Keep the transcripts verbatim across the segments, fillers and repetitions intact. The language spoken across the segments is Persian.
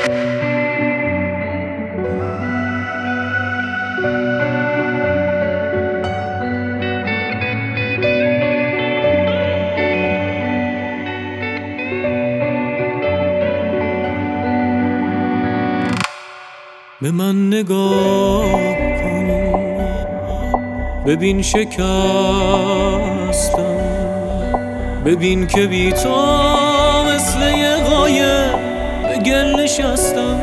به من نگاه کن، ببین شکستم، ببین که بی تو مثل یه قایق به گل نشستم.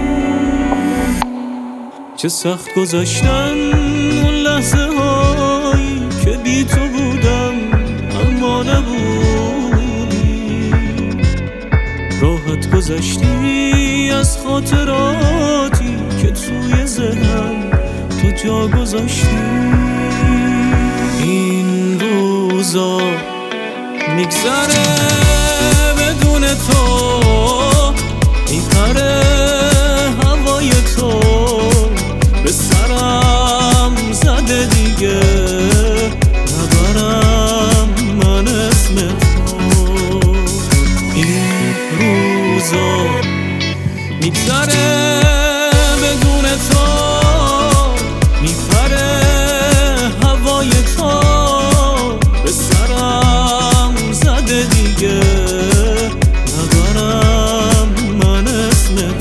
چه سخت گذشتن اون لحظه هایی که بی تو بودم اما نبودی، راحت گذشتی از خاطراتی که توی ذهنم تو جا گذاشتی. این روزا میگذره بدون تو، میپره هوای تو، به سرم زده دیگه نبرم من اسم تو. این روزا میگذره بدون تو، میپره هوای تو، به سرم زده دیگه نبرم من اسم تو.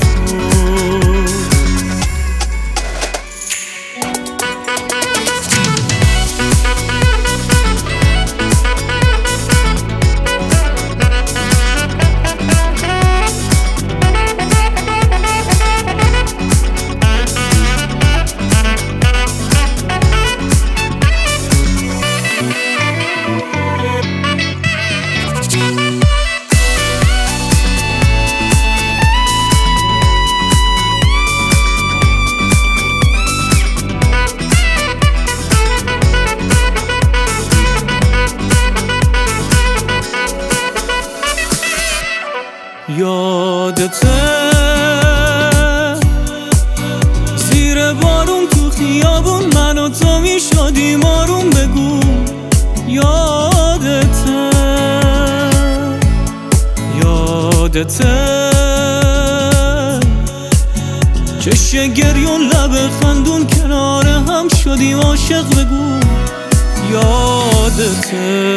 یادته زیر بارون تو خیابون من و تو میشدیم آروم، بگو یادته، یادته چشم گریون لب خندون کنار هم شدیم عاشق، بگو یادته،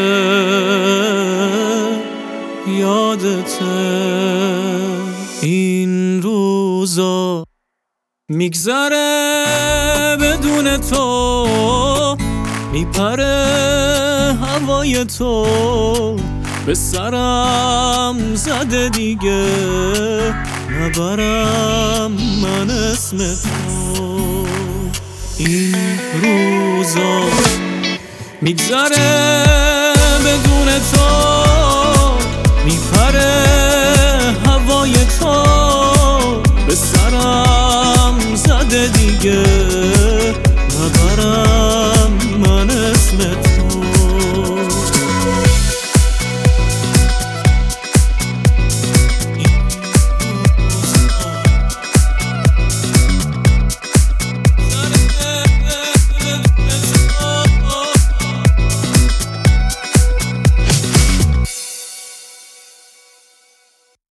یادته. این روزا میگذره بدون تو، میپره هوای تو، به سرم زده دیگه نبرم من اسم تو. این روزا میگذره